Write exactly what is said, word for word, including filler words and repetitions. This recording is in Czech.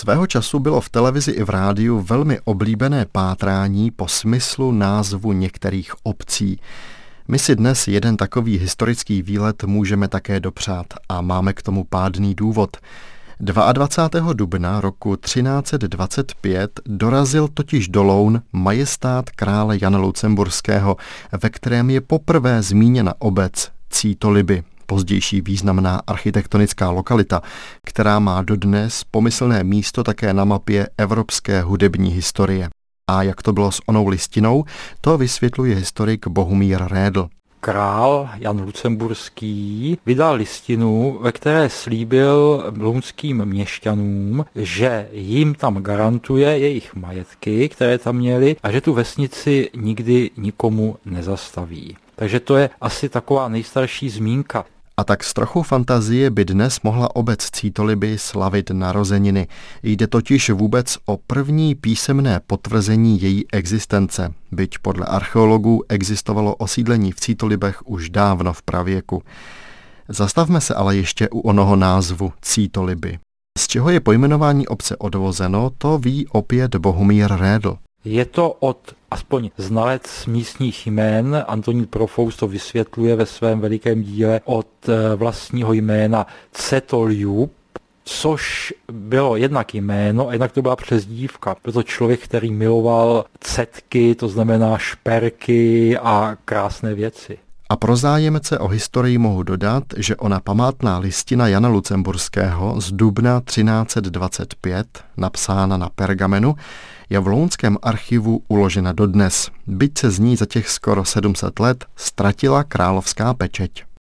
Svého času bylo v televizi i v rádiu velmi oblíbené pátrání po smyslu názvu některých obcí. My si dnes jeden takový historický výlet můžeme také dopřát a máme k tomu pádný důvod. dvacátého druhého dubna roku třináct set dvacet pět dorazil totiž do Loun majestát krále Jana Lucemburského, ve kterém je poprvé zmíněna obec Cítoliby, pozdější významná architektonická lokalita, která má dodnes pomyslné místo také na mapě evropské hudební historie. A jak to bylo s onou listinou, to vysvětluje historik Bohumír Redl. Král Jan Lucemburský vydal listinu, ve které slíbil lounským měšťanům, že jim tam garantuje jejich majetky, které tam měli, a že tu vesnici nikdy nikomu nezastaví. Takže to je asi taková nejstarší zmínka. A tak s trochou fantazie by dnes mohla obec Cítoliby slavit narozeniny. Jde totiž vůbec o první písemné potvrzení její existence, byť podle archeologů existovalo osídlení v Cítolibech už dávno v pravěku. Zastavme se ale ještě u onoho názvu Cítoliby. Z čeho je pojmenování obce odvozeno, to ví opět Bohumír Redl. Je to od, aspoň znalec místních jmén, Antonín Profous to vysvětluje ve svém velikém díle, od vlastního jména Cetoliub, což bylo jednak jméno a jednak to byla přezdívka. Byl to člověk, který miloval cetky, to znamená šperky a krásné věci. A pro zájemce o historii mohu dodat, že ona památná listina Jana Lucemburského z dubna třináct set dvacet pět, napsána na pergamenu, je v lounském archivu uložena dodnes, byť se z ní za těch skoro sedm set let ztratila královská pečeť.